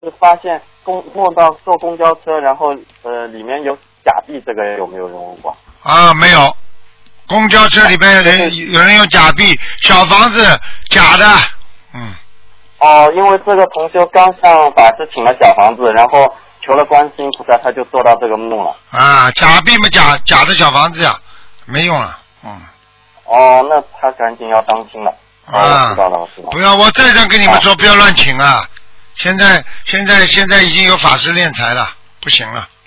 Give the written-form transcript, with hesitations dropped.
是发现梦到坐公交车，然后里面有假币，这个有没有人问过？ 啊，没有。公交车里边有人用假币，小房子假的，嗯。 哦，因为这个同修刚向法师请了小房子，然后求了观世音菩萨，他就做到这个梦了。 啊，假币嘛，假的小房子呀，没用了，嗯。 哦，那他赶紧要当心了。 啊， 我知道了，我知道了。 不要，我再三跟你们说，不要乱请啊！现在已经有法师敛财了，不行了。